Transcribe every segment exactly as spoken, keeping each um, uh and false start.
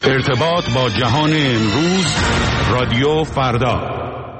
ارتباط با جهان امروز، رادیو فردا.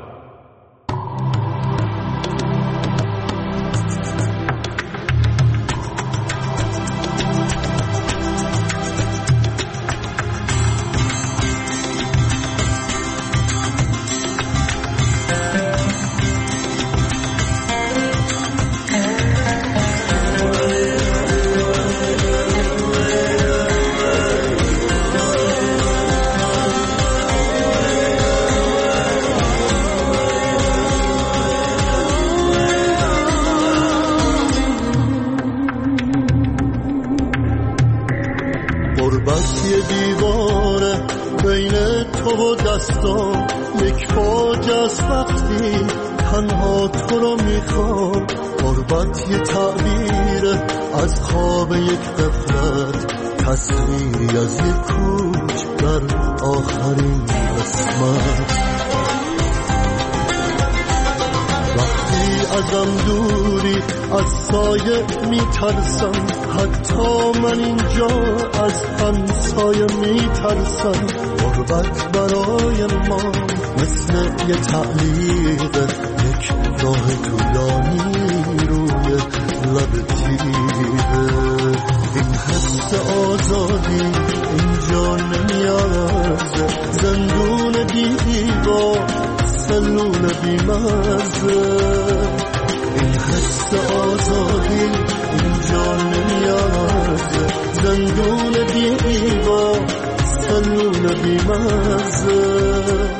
میترسم حتی من اینجا از همسایه میترسم. غربت برای ما مثل یه تعلیق، یک راه طولانی روی لب تیره. این حس آزادی اینجا نمیارزه، زندون دیوار سلول بیمرزه. این حس آزادی اینجا نمیارزه، زندون دیوار سلول بیمرزه.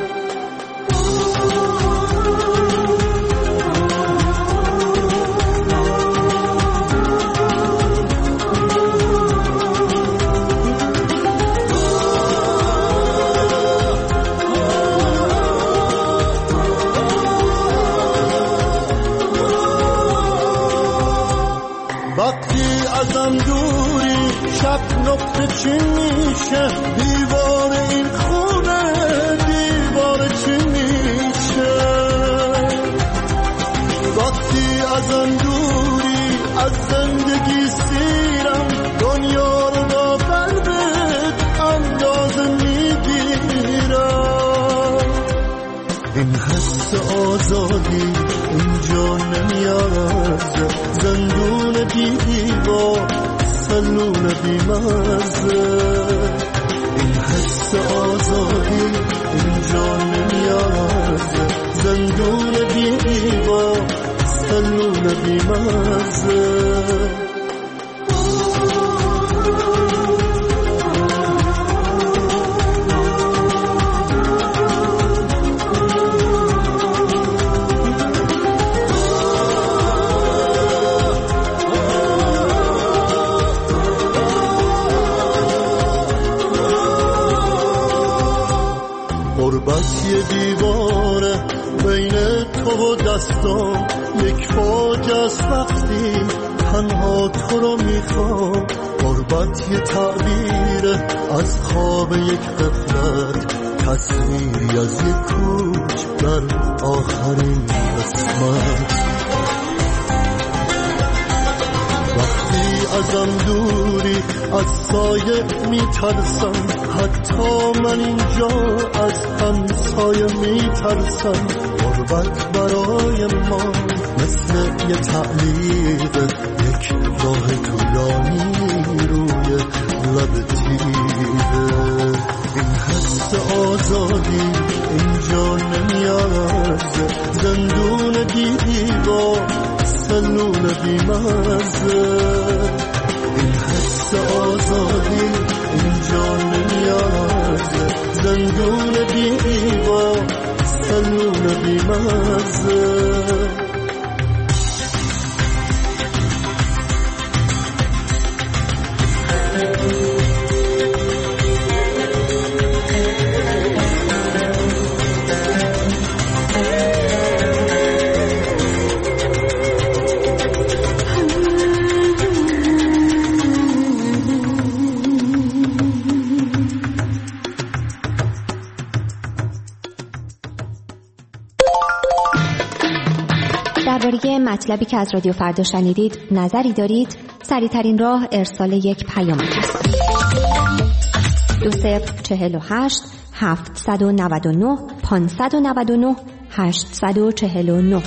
نقطه چی میشه دیوار این خونه، دیوار چی میشه وقتی ازم دوری، از زندگی سیرم دنیا رو با قلبت اندازه میگیرم. این حس آزادی اینجا نمیارزه، زندون دیوار سلول بیمرزه. این حس آزادی اینجا نمیارزه، زندون دیوار سلول بیمرزه. غربت یه دیواره بین تو و دستام، یک فاجعه است وقتی تنها تو رو میخوام. غربت یه تعبیره از خواب یک غفلت، تصویری از یک کوچ در آخرین قسمت. وقتی ازم دوری، از سایه میترسم، حتی من اینجا از همسایه میترسم. غربت برای ما مثل یه تعلیق، یک راه طولانی روی لب تیره. این حس آزادی اینجا نمیارزه، زندون دیوار سلول بیمرزه. این حس آزادی اینجا نمیارزه، زندون دیوار سلول بیمرزه. درباره مطلبی که از رادیو فردا شنیدید نظری دارید؟ سریع‌ترین راه ارسال یک پیام است. دو صفر چهل و هشت هفتصد و نود و نه پانصد و نود و نه هشتصد و چهل و نه.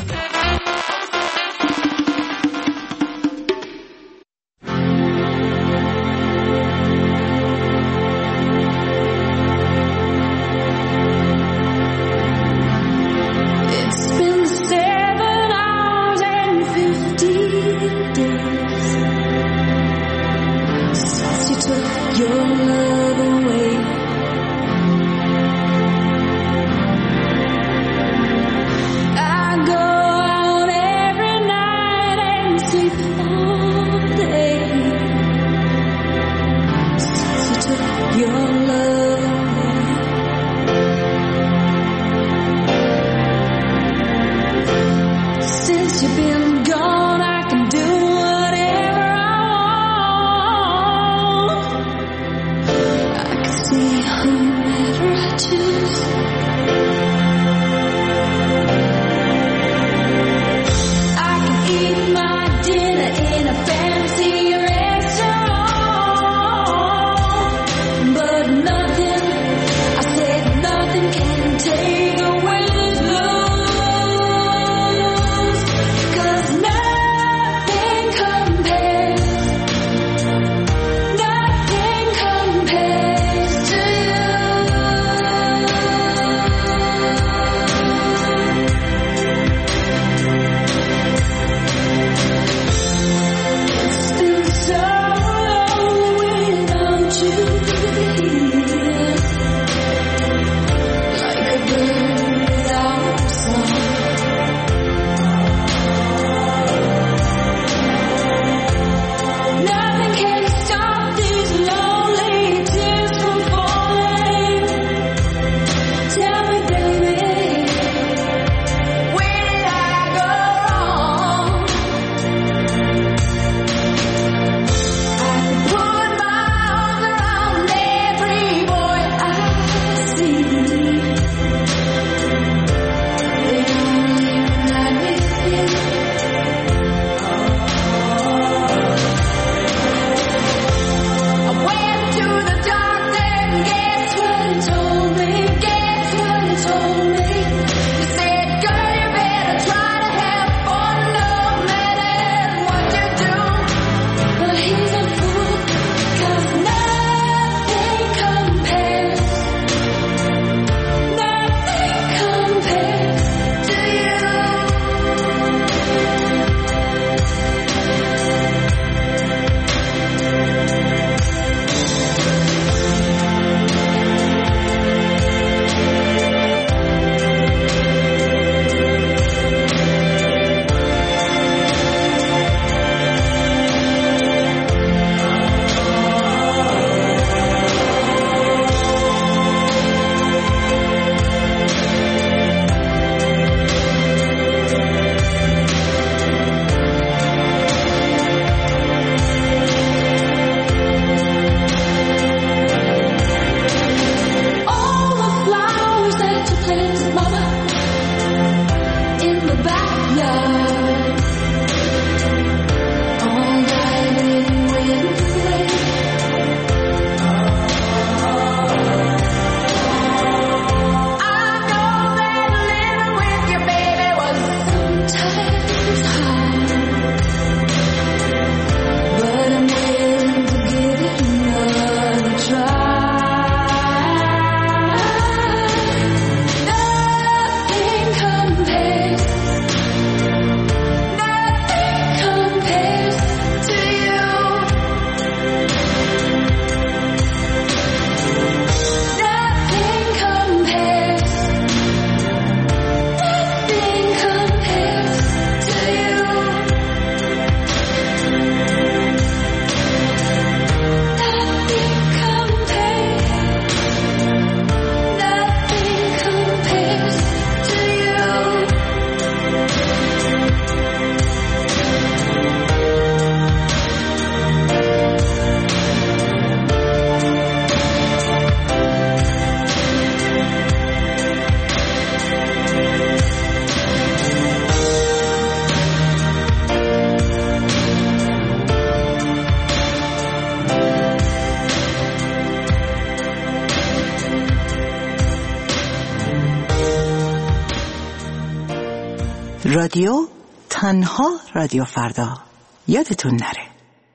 رادیو تنها رادیو فردا، یادتون نره.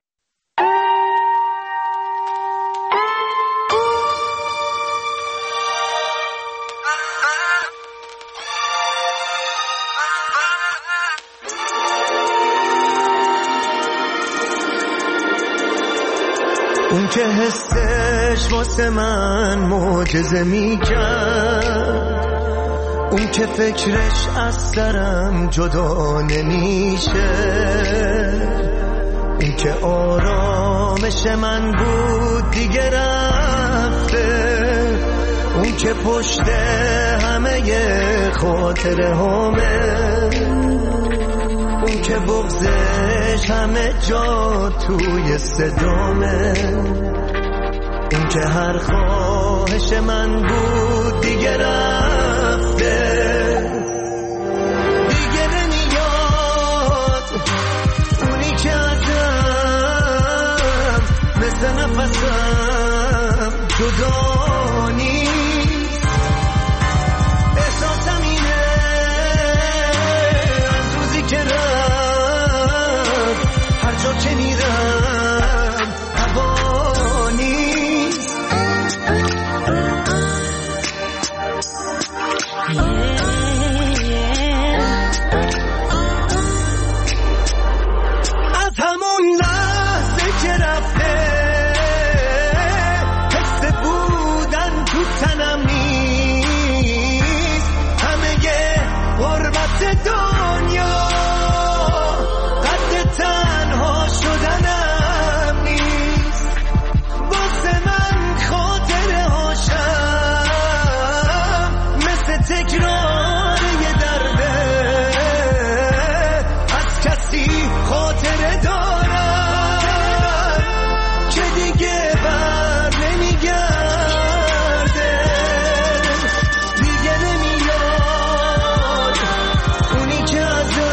اون که حسش واسه من معجزه میکرد، اون که فکرش از سرم جدا نمیشه، اون که آرامش من بود دیگه رفته، اون که پشت همه خاطره همه، اون که بغضش همه جا توی صدامه، اون که هر خواهش من بود دیگه رفته، دیگه نمیاد اونی که ازم مثل نفسم جدا نیست. احساسم اینه از روزی که رفت هر جا که میرم هوا نیست. از همون لحظه که رفته حس بودن تو تنم نیست، همه غربت دنیا قد تنها شدنم نیست. واسه من خاطره هاشم مثل تکرار یه درده، از کسی خاطره دارم که دیگه بر نمیگرده، دیگه نمیاد اونی که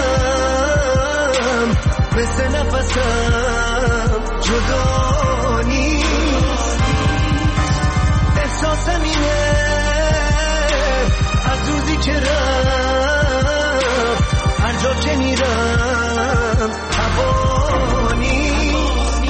ازم مثل نفسم جدا نیست. احساسم اینه از روزی که رفت هر جا که میرم هوا نیست.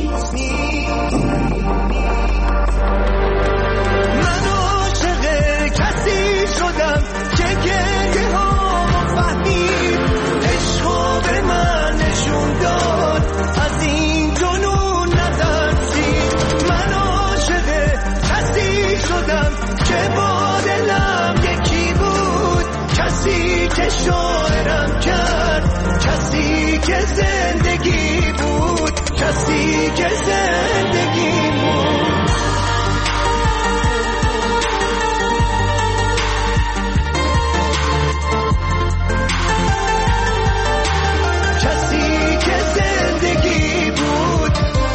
من عاشق کسی شدم که گریه ها فهمید، عشقو به من نشون داد، از این جنون نترسید. من عاشق کسی شدم که با دلم یکی بود، کسی که شاعرم کرد، کسی که زندگی بود، کسی که زندگی بود. کسی که زندگی بود.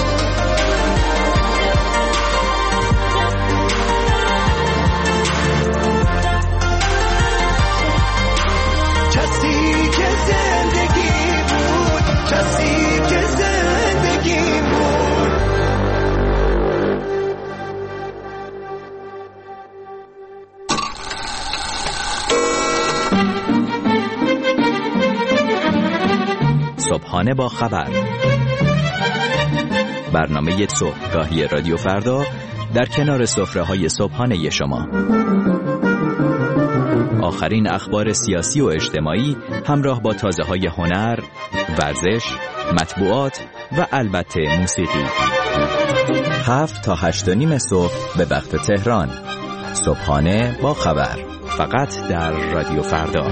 کسی که زندگی بود. کسی که زندگی بود. صبحانه با خبر، برنامه صبحگاهی رادیو فردا در کنار سفره‌های صبحانه شما. آخرین اخبار سیاسی و اجتماعی همراه با تازه‌های هنر، ورزش، مطبوعات و البته موسیقی. هفت تا هشت و نیم صبح به وقت تهران. صبحانه با خبر، فقط در رادیو فردا.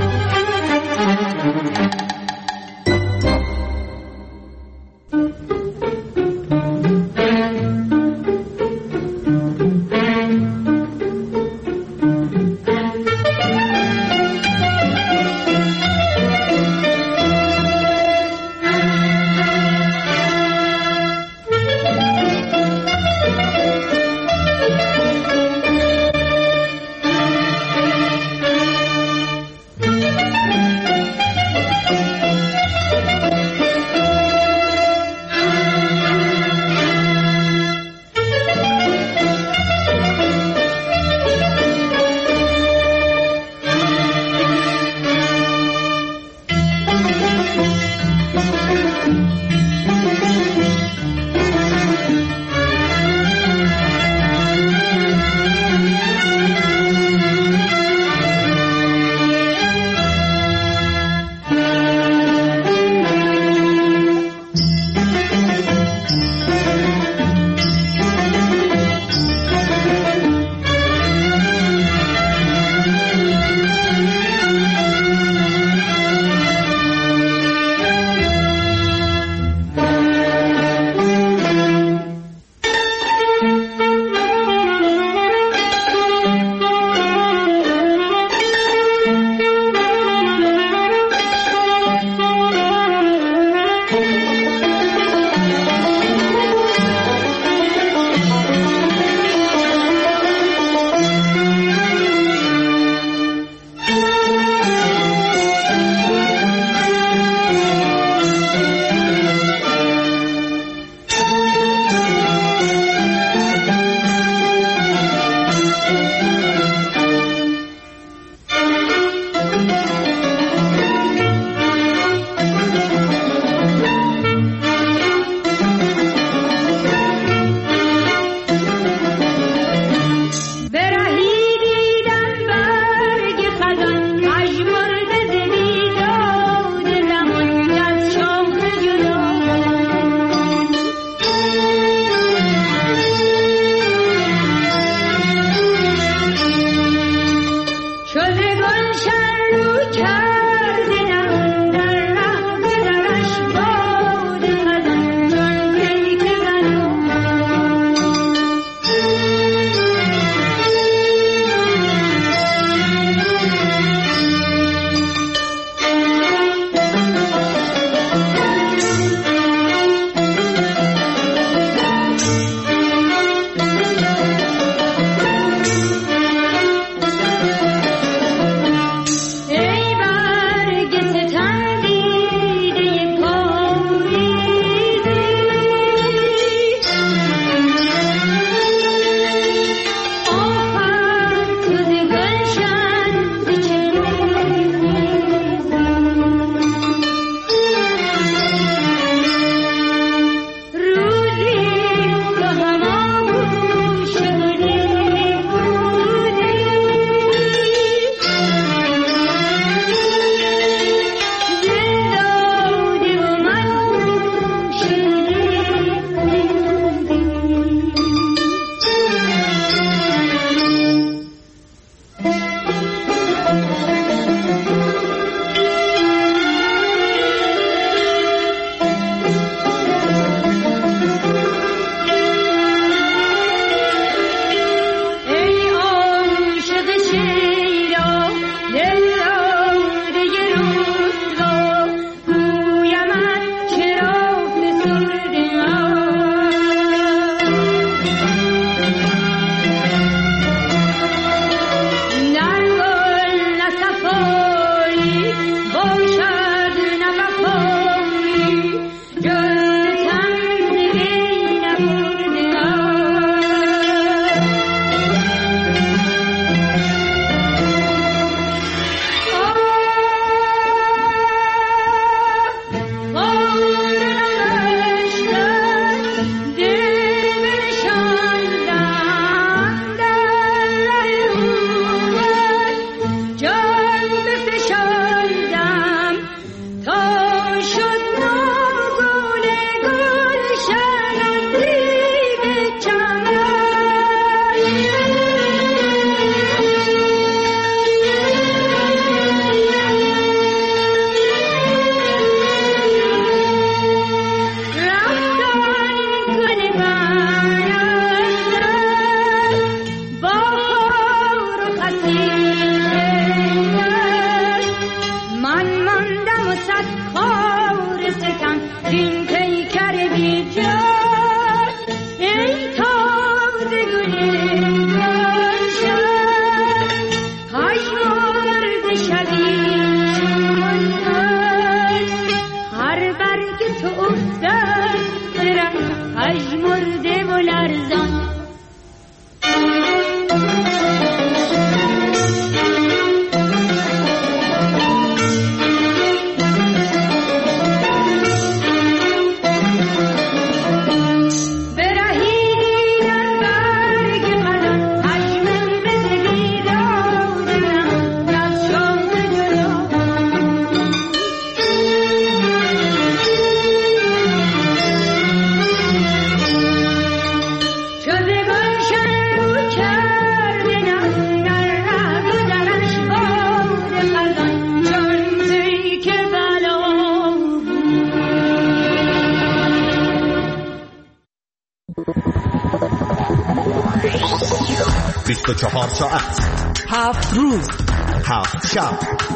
بیست و چهار ساعت، هفت روز، هفت شب،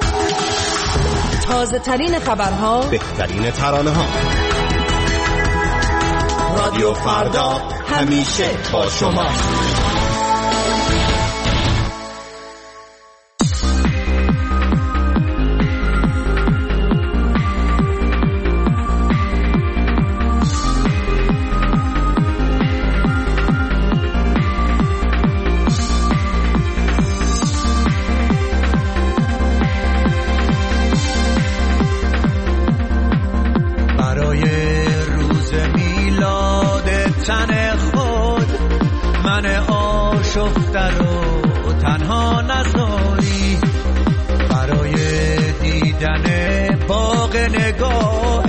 تازه ترین خبرها، بهترین ترانه ها. رادیو فردا همیشه با شما. تن خود من آشفته رو تنها نذاری، برای دیدن باغ نگاه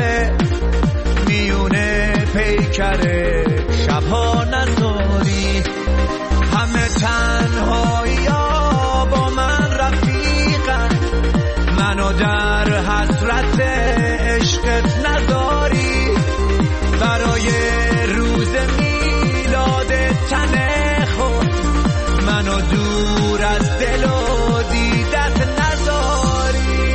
میونه پیکر شبها نذاری. همه تنهایی ها با من رفیقن، منو در حسرت عشقت نذاری. برای روز میلاد تن خود منو دور از دل و دیدت نذاری.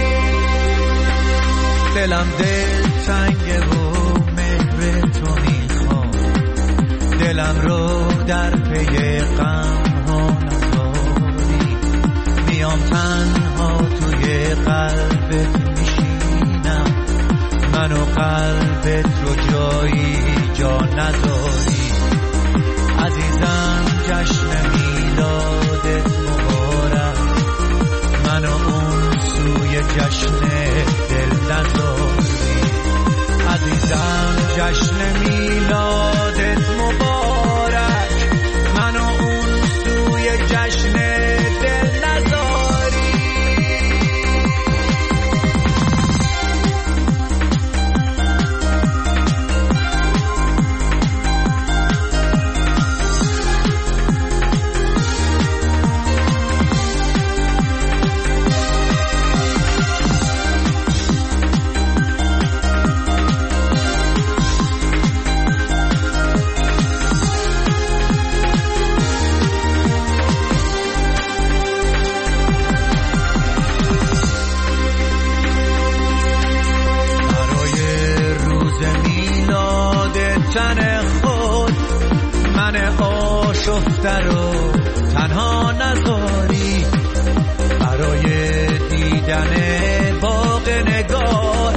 دلم دل تنگه و مهر تو میخوام، دلم رو در پی غم ها نذاری. میام تنها توی قلبت میشینم، منو قلبت رو جایی جا نداری. عزیزم جشن میلادت مبارک، منو اون سوی جشن دل نذاری. عزیزم جشن میلادت مبارک، منو اون سوی جشن دل نذاری. تن خود من آشفته رو تنها نذاری، برای دیدن باغ نگاه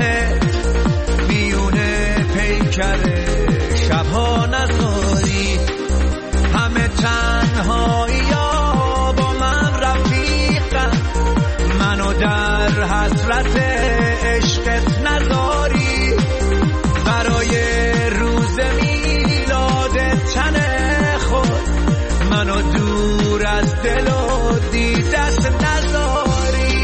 میونه پیکر شبها نذاری. همه تنهایی ها با من رفیقن، منو در حسرت عشقت نذاری. برای روز میلاد تن خود منو دور از دل و دیدت نذاری.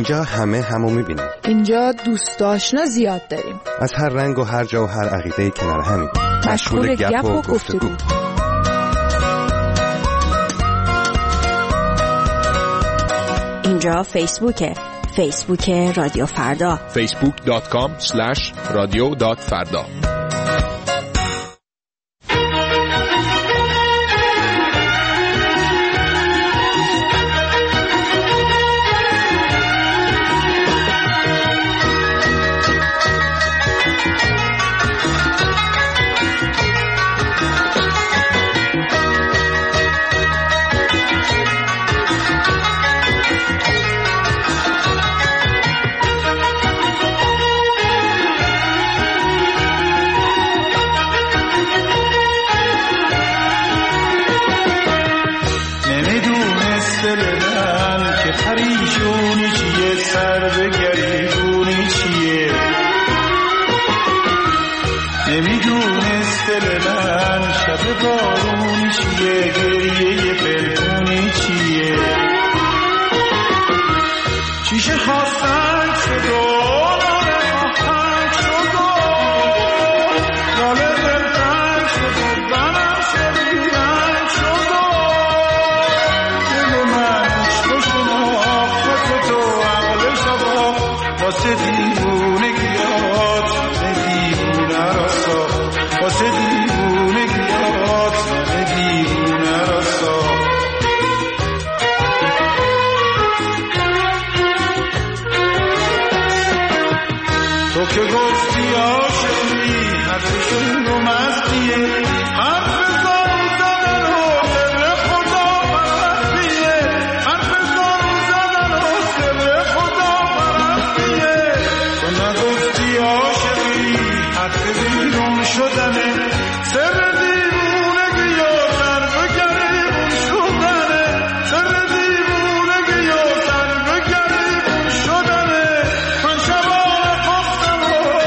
اینجا همه همو میبینیم. اینجا دوست آشنا زیاد داریم. از هر رنگ و هر جا و هر عقیده کنار همیم. مشغول گپ و گفتگو. اینجا فیسبوکه. فیسبوک رادیو فردا. فیسبوک دات کام اسلش رادیو دات فردا. پریشونی چیه سر به گریبونی چیه نمیدونست دل من شب بارونی چیه گریه پنهونی چیه چیشه خواستن شد واسه دیوونگیات دیوونه راسا واسه دیوونگیات دیوونه راسا تو که گفتی عاشقی حرفشون رو مستیه حرف زارو زدن و سر خدا پرستیه حرف زارو زدن و سر خدا بیرون شدنه سر دیوونگی و سر به گریبون شدنه سر دیوونگی و سر به گریبون شدنه من شبانه خواستم و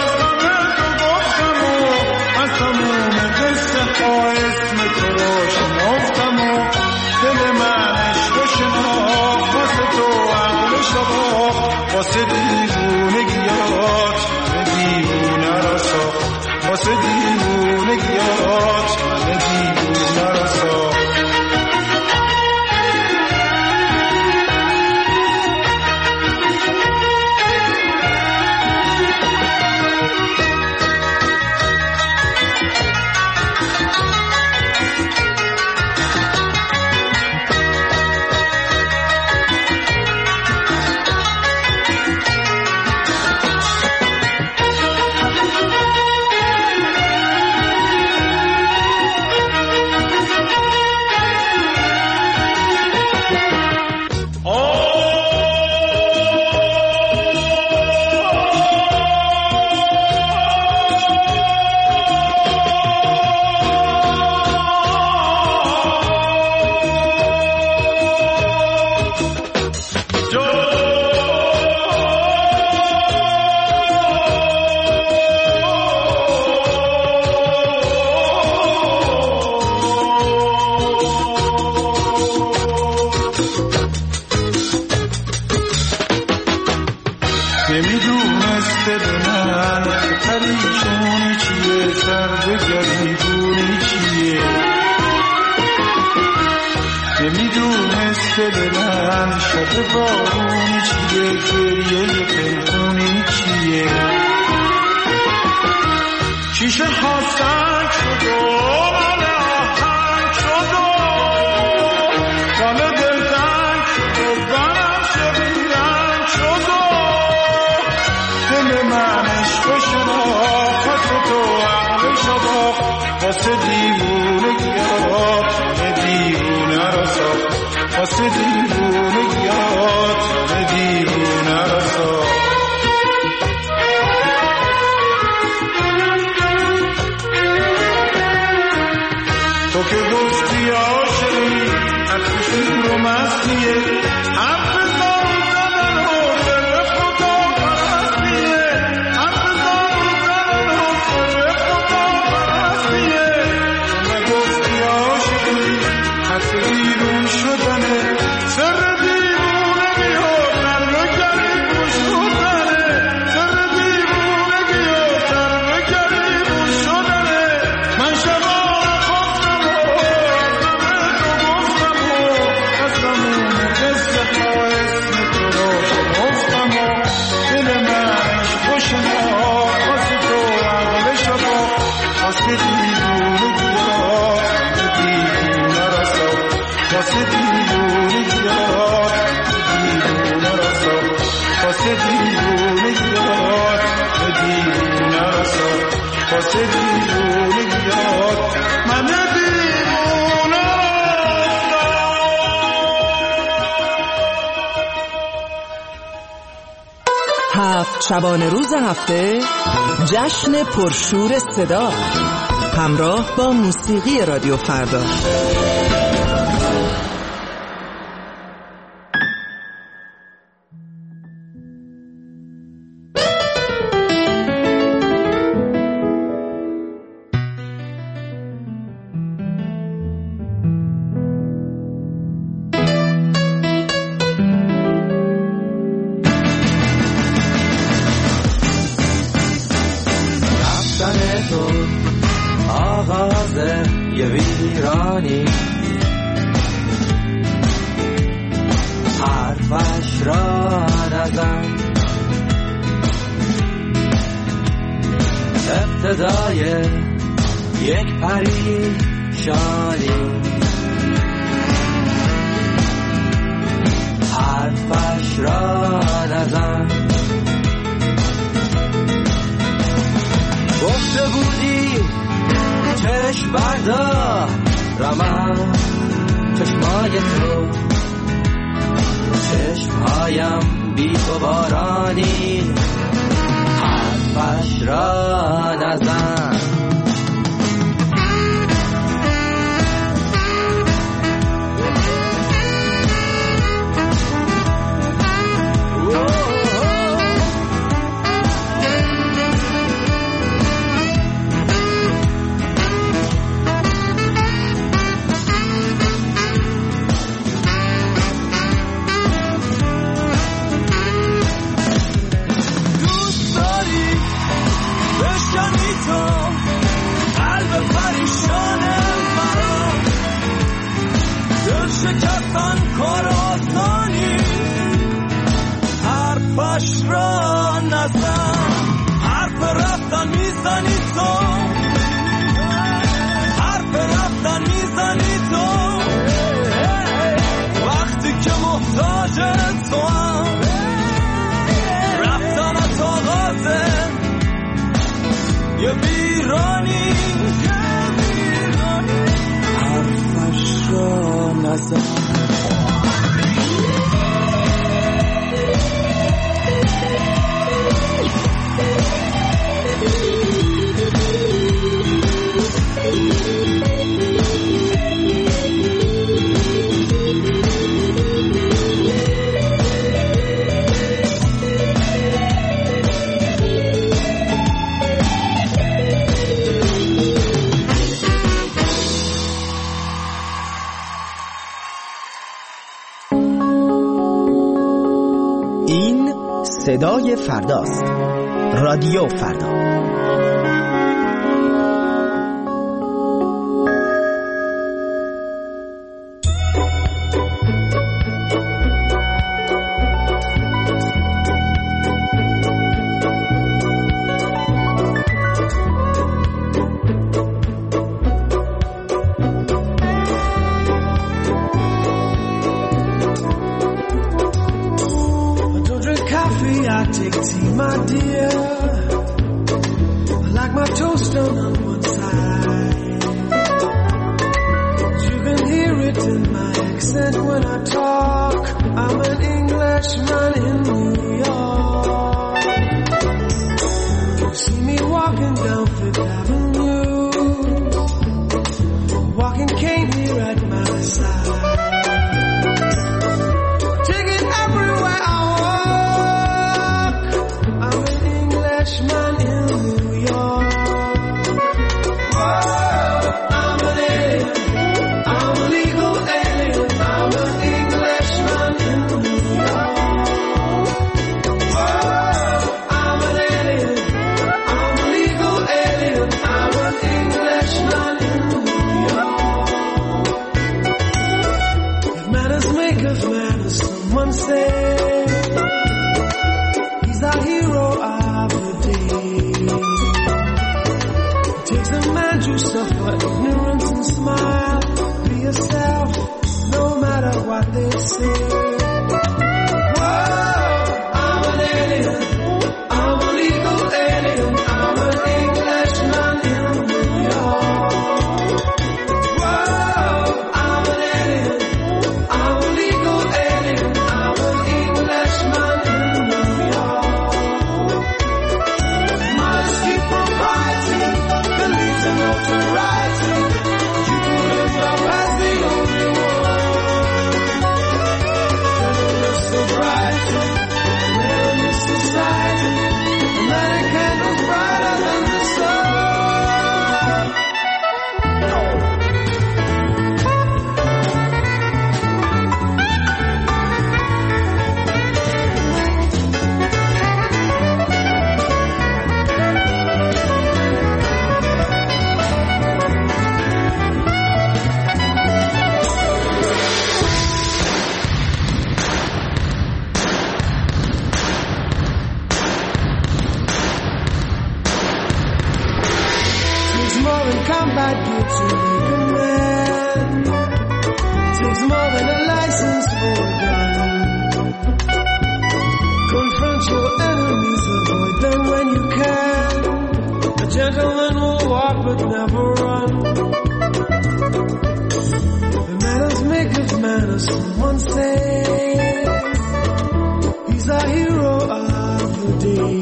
از همه تو گفتم و از تموم قصه ها اسم تو رو شناختم و دل من عشق شناخت واسه تو عقل شباخت واسه دیوونگیات دیوونه راسا واسه دیوونگیات دیوونه راسا نمیدونست دل من که پریشونی چیه سر به گریبونی چیه نمیدونست دل من شب بارونی چیه گریه پنهونی چیه شیشه خواستن شد و من آهنگ شد و گل دل تنگ شد و بنم شبیرنگ شد و دل من عشق شناخت تو عقل شباخت واسه دیوونگیات دیوونه راسا واسه دیوونگیات دیوونه راسا تو که گفتی عاشقی حرفشون رو مستیه حرف زارو زدن و سر خدا پرستیه حرف زارو زدن و سر خدا پرستیه تو نگفتی عاشقی حرف بیرون شدنه سر دیوونه بیاد سر به واسه دیوونگی یاد دیوونه رسا واسه دیوونگی یاد دیوونه رسا واسه دیوونگی یاد دیوونه رسا واسه دیوونگی یاد من دیوونه هفت شبانه روز هفته جشن پرشور صدا همراه با موسیقی رادیو فردا. صدای فرداست. رادیو فردا. a man to suffer ignorance and smile. Be yourself, no matter what they say. Whoa, I'm an alien. I'm a legal alien. I'm an Englishman in New York. Whoa, I'm an alien. I'm a legal alien. I'm an Englishman in New York. Modesty, propriety, the least of notoriety. You put it up as the only one. Feminist sobriety, feminist society. American was brighter than the sun. Takes more than combat gear to make a man. Takes more than a license for a gun. Confront your enemies, avoid them when you can. A gentleman will walk but never run. The manners make of manners, someone say. He's a hero of the day.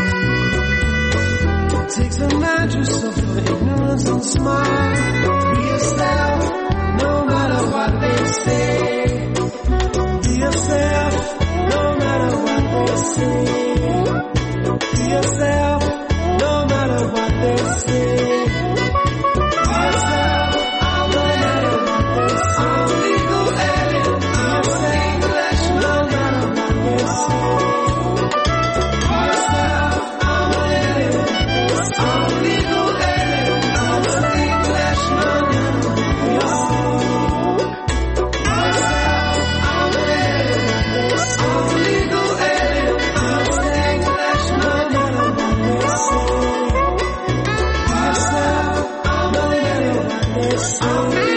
Takes a man to suffer ignorance and smile. Be yourself, no matter what they say. Be yourself, no matter what they say. Be yourself, no matter what they say. Be yourself, no matter what they say. I'm a legal alien. I'm an English, no matter what they say. Be yourself, I'm an alien. I'm a legal alien. I'm an Englishman in New York. Myself, I'm an alien. I'm a legal alien. I'm an Englishman in New York. Myself, I'm an alien. I'm a legal alien. I'm an Englishman in New York.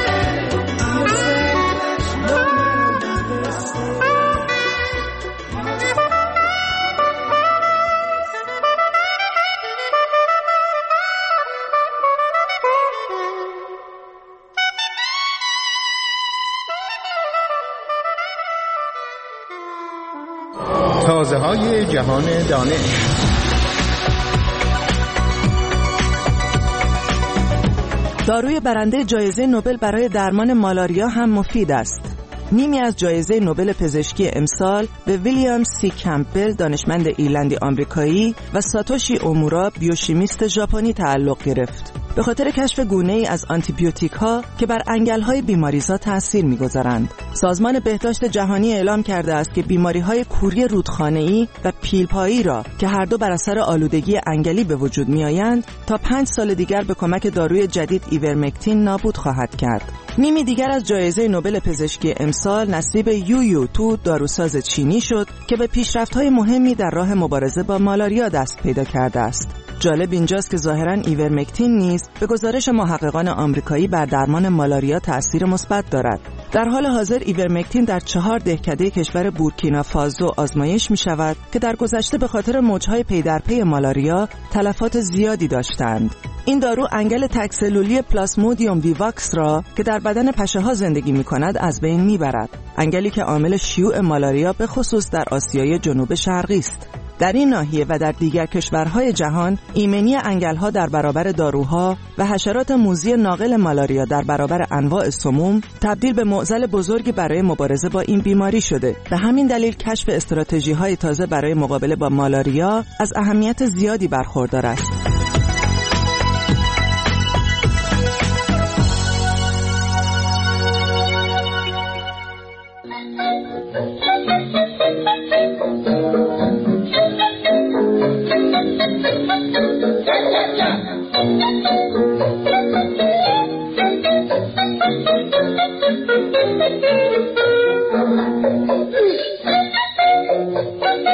تازه های جهان دانش. داروی برنده جایزه نوبل برای درمان مالاریا هم مفید است. نیمی از جایزه نوبل پزشکی امسال به ویلیام سی کمپبل دانشمند ایرلندی آمریکایی و ساتوشی اومورا بیوشیمیست ژاپنی تعلق گرفت. به خاطر کشف گونه‌ای از آنتیبیوتیک ها که بر انگل‌های بیماریزا تأثیر می‌گذارند. سازمان بهداشت جهانی اعلام کرده است که بیماری‌های کوری رودخانه‌ای و پیلپایی را که هر دو بر اثر آلودگی انگلی به وجود می‌آیند تا پنج سال دیگر به کمک داروی جدید ایورمکتین نابود خواهد کرد. نیمی دیگر از جایزه نوبل پزشکی امسال نصیب یو یو تو داروساز چینی شد که به پیشرفت‌های مهمی در راه مبارزه با مالاریا دست پیدا کرده است. جالب اینجاست که ظاهراً ایورمکتین نیز به گزارش محققان آمریکایی بر درمان مالاریا تأثیر مثبت دارد. در حال حاضر ایورمکتین در چهار دهکده کشور بورکینافاسو آزمایش می شود که در گذشته به خاطر موجهای پی در پی مالاریا تلفات زیادی داشتند. این دارو انگل تکسلولی پلاسمودیوم ویواکس را که در بدن پشه‌ها زندگی می‌کند از بین می‌برد. انگلی که عامل شیوع مالاریا به خصوص در آسیای جنوب شرقی است. در این ناحیه و در دیگر کشورهای جهان ایمنی انگل‌ها در برابر داروها و حشرات موذی ناقل مالاریا در برابر انواع سموم تبدیل به معضل بزرگی برای مبارزه با این بیماری شده. به همین دلیل کشف استراتژی‌های تازه برای مقابله با مالاریا از اهمیت زیادی برخوردار است.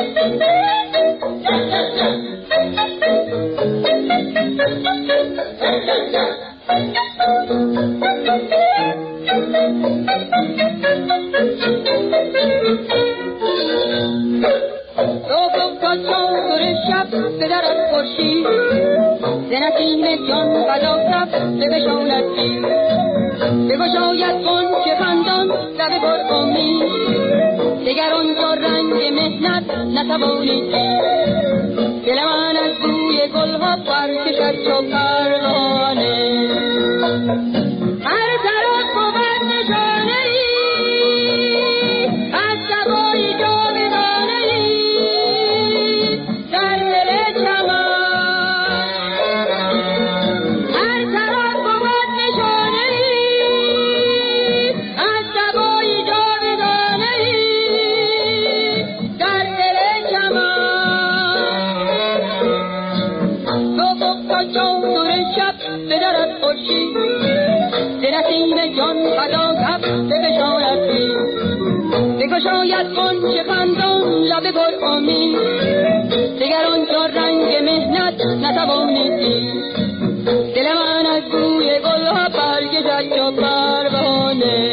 Thank you. شاید قنچه خندان لب پر امید دیگر آنجا رنگ مهنت نتوانید دید دل من از بوی گلها برگشت و پروانه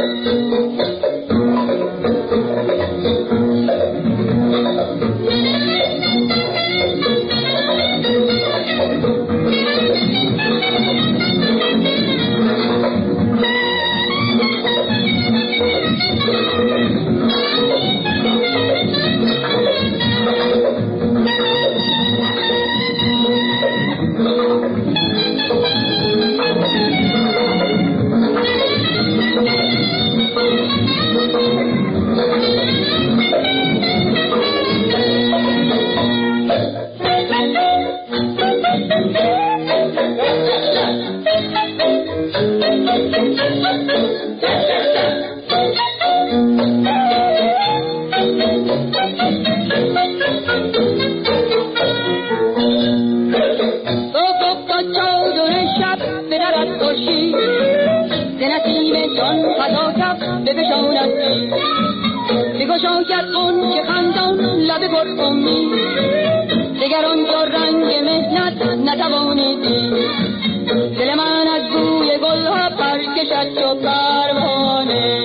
بگشاید قنچه خندان لب پر امید دیگر آنجا رنگ مهنت نتوانید دید دل من از بوی گلها برکشد و پروانه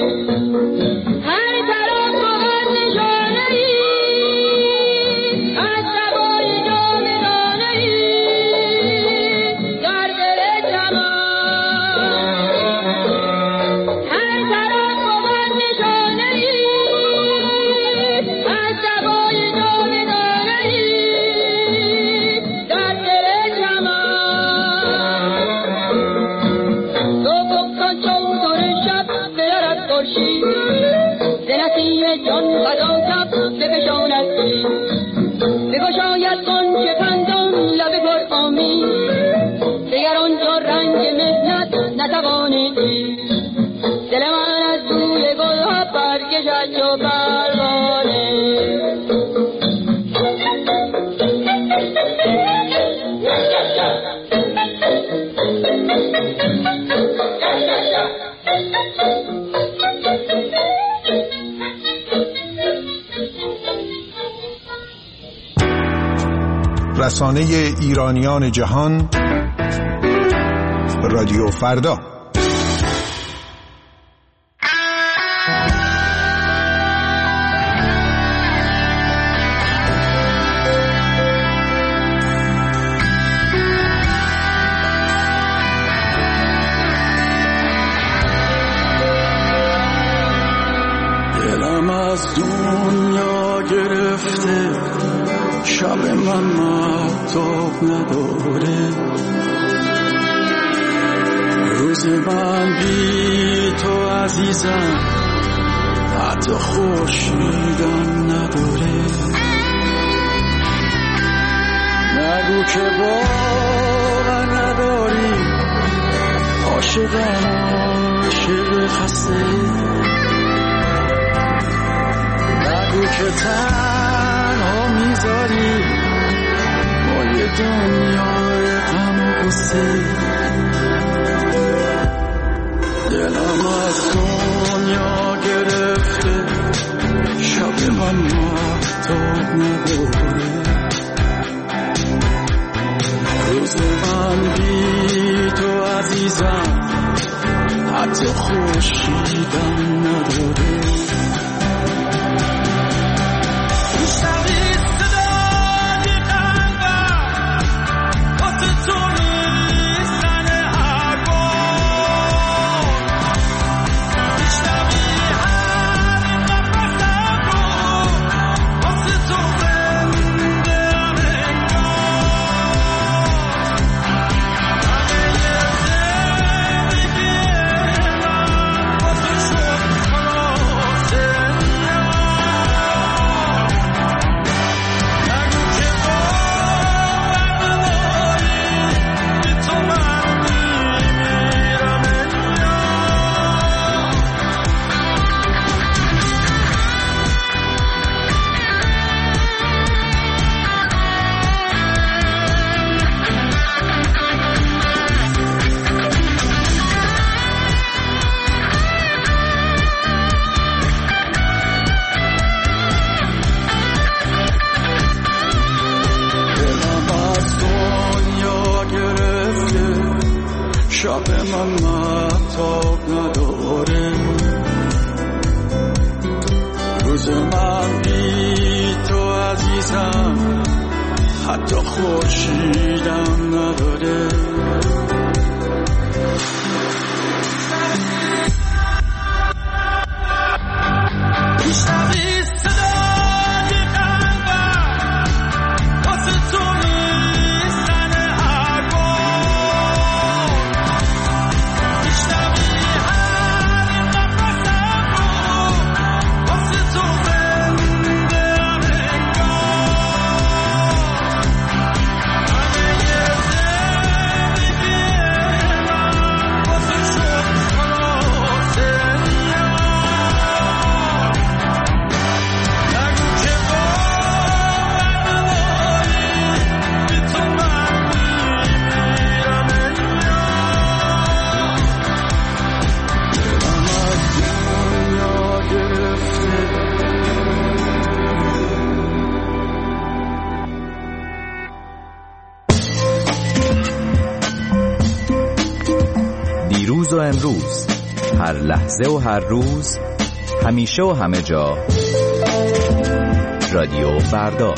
هر طرف بود نشانه‌ای از سوای جاودانه‌ای در دل جهان جان فدا کف بفشاند دید بگشاید قنچه خندان لب پر امید دیگر آنجا رنگ مهنت نتوانید دید دل من از بوی گلها برکشد و پروانه رسانه ایرانیان جهان رادیو فردا. دلم از دنیا گرفته شب من مهتاب نداره روز من بی تو عزیزم حتی خورشیدم نداره نگو که باور نداری عاشقم عاشق خسته نگو که تنها میذاری با یه دنیای غم و غصه دلم از دنیا گرفته شب من مهتاب نداره روز من بی حتی خورشیدم نداره. شب من مهتاب نداره، روز من بی تو عزیزم حتی خورشیدم نداره. دیروز و امروز، هر لحظه و هر روز، همیشه و همه جا، رادیو فردا.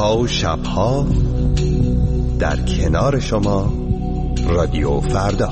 روزها و شبها در کنار شما رادیو فردا.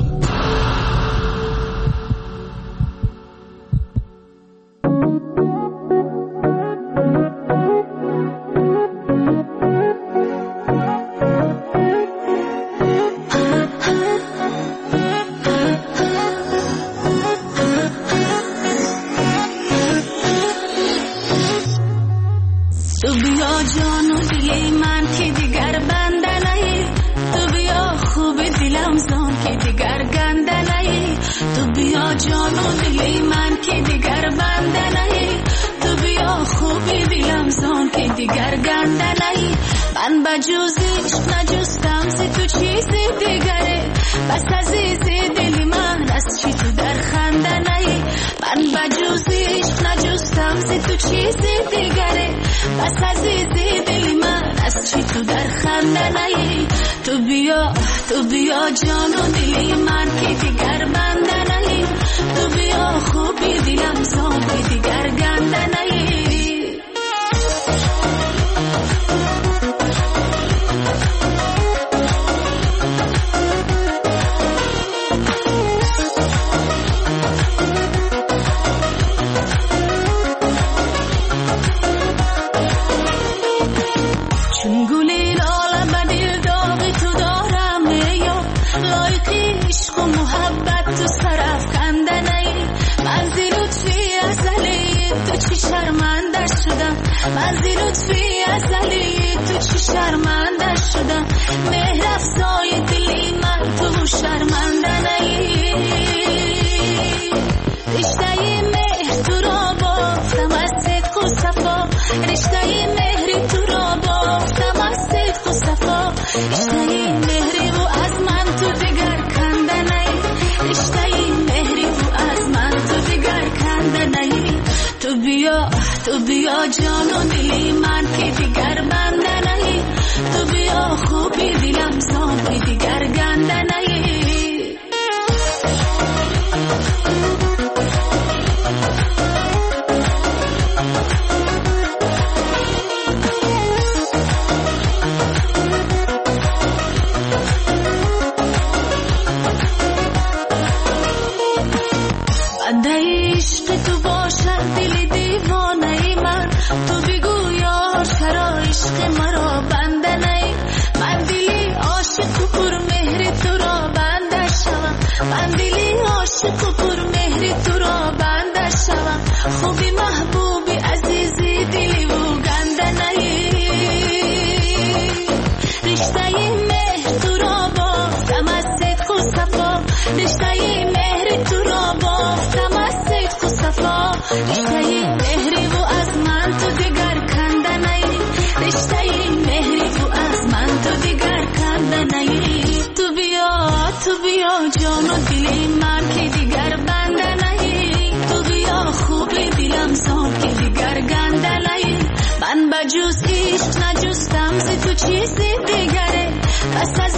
من بجوز عشق نجستم ز تو چیزی دیگره، بس از